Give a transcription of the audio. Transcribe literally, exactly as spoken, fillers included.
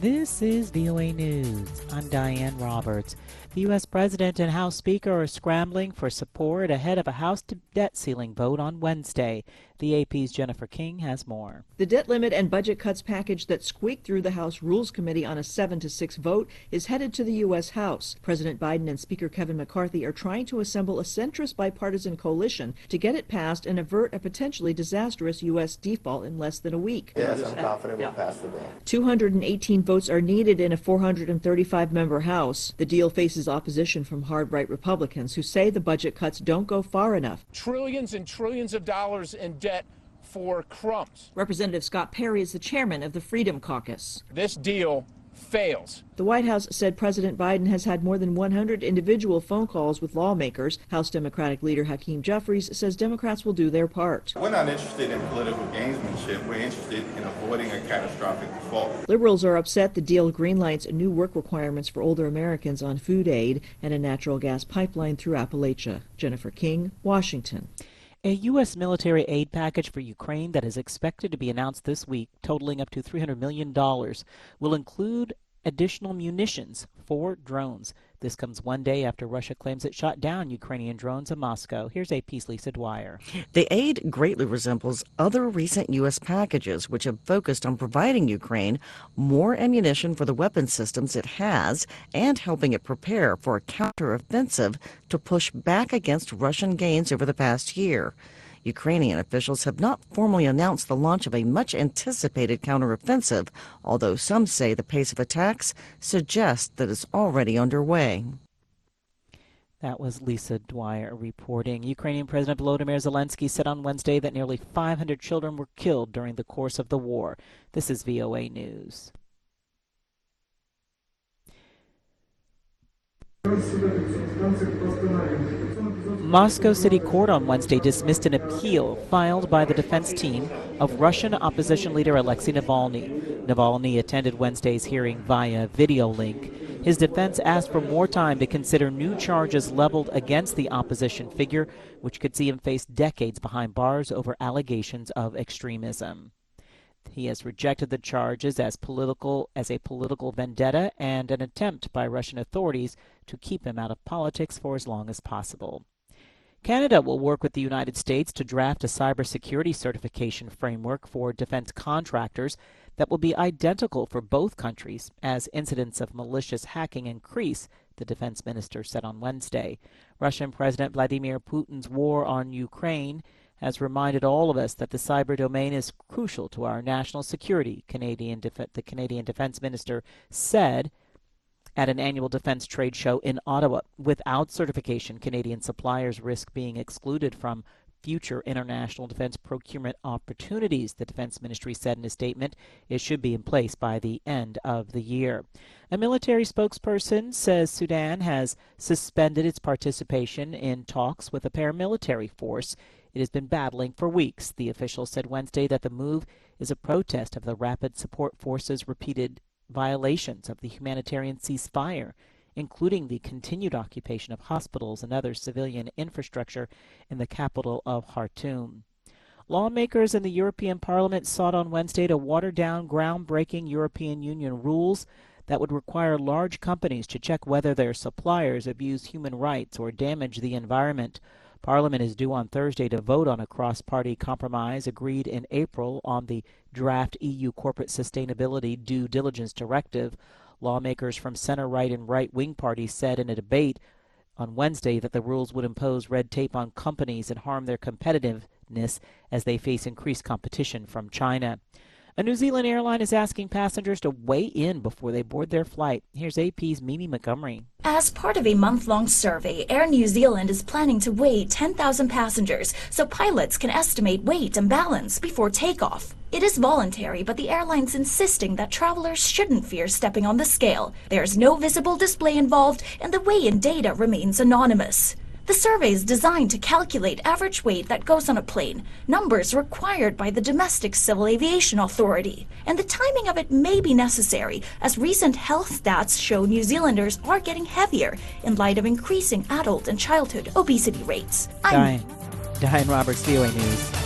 This is V O A News. I'm Diane Roberts. The U S President and House Speaker are scrambling for support ahead of a House debt ceiling vote on Wednesday. The A P's Jennifer King has more. The debt limit and budget cuts package that squeaked through the House Rules Committee on a seven to six vote is headed to the U S House. President Biden and Speaker Kevin McCarthy are trying to assemble a centrist bipartisan coalition to get it passed and avert a potentially disastrous U S default in less than a week. Yes, I'm confident we'll pass the bill. two hundred eighteen votes are needed in a four hundred thirty-five member House. The deal faces opposition from hard-right Republicans who say the budget cuts don't go far enough. Trillions and trillions of dollars in debt for crumbs. Representative Scott Perry is the chairman of the Freedom Caucus. This deal fails. The White House said President Biden has had more than one hundred individual phone calls with lawmakers. House Democratic leader Hakeem Jeffries says Democrats will do their part. We're not interested in political gamesmanship. We're interested in avoiding a catastrophic default. Liberals are upset the deal greenlights new work requirements for older Americans on food aid and a natural gas pipeline through Appalachia. Jennifer King, Washington. A U S military aid package for Ukraine that is expected to be announced this week, totaling up to three hundred million dollars, will include additional munitions for drones. This comes one day after Russia claims it shot down Ukrainian drones in Moscow. Here's A P's Lisa Dwyer. The aid greatly resembles other recent U S packages, which have focused on providing Ukraine more ammunition for the weapon systems it has and helping it prepare for a counteroffensive to push back against Russian gains over the past year. Ukrainian officials have not formally announced the launch of a much-anticipated counteroffensive, although some say the pace of attacks suggests that it's already underway. That was Lisa Dwyer reporting. Ukrainian President Volodymyr Zelensky said on Wednesday that nearly five hundred children were killed during the course of the war. This is V O A News. Moscow City Court on Wednesday dismissed an appeal filed by the defense team of Russian opposition leader Alexei Navalny. Navalny attended Wednesday's hearing via video link. His defense asked for more time to consider new charges leveled against the opposition figure, which could see him face decades behind bars over allegations of extremism. He has rejected the charges as political as a political vendetta and an attempt by Russian authorities to keep him out of politics for as long as possible. Canada will work with the United States to draft a cybersecurity certification framework for defense contractors that will be identical for both countries as incidents of malicious hacking increase, the defense minister said on Wednesday. Russian President Vladimir Putin's war on Ukraine has reminded all of us that the cyber domain is crucial to our national security, Canadian Def- the Canadian defense minister said at an annual defense trade show in Ottawa. Without certification, Canadian suppliers risk being excluded from future international defense procurement opportunities, the defense ministry said in a statement. It should be in place by the end of the year. A military spokesperson says Sudan has suspended its participation in talks with a paramilitary force it has been battling for weeks. The official said Wednesday that the move is a protest of the Rapid Support Force's repeated violations of the humanitarian ceasefire, including the continued occupation of hospitals and other civilian infrastructure in the capital of Khartoum. Lawmakers in the European Parliament sought on Wednesday to water down groundbreaking European Union rules that would require large companies to check whether their suppliers abuse human rights or damage the environment. Parliament is due on Thursday to vote on a cross-party compromise agreed in April on the draft E U Corporate Sustainability Due Diligence Directive. Lawmakers from center-right and right-wing parties said in a debate on Wednesday that the rules would impose red tape on companies and harm their competitiveness as they face increased competition from China. A New Zealand airline is asking passengers to weigh in before they board their flight. Here's A P's Mimi Montgomery. As part of a month-long survey, Air New Zealand is planning to weigh ten thousand passengers so pilots can estimate weight and balance before takeoff. It is voluntary, but the airline's insisting that travelers shouldn't fear stepping on the scale. There's no visible display involved, and the weigh-in data remains anonymous. The survey is designed to calculate average weight that goes on a plane, numbers required by the Domestic Civil Aviation Authority. And the timing of it may be necessary, as recent health stats show New Zealanders are getting heavier in light of increasing adult and childhood obesity rates. Diane, Diane Roberts, V O A News.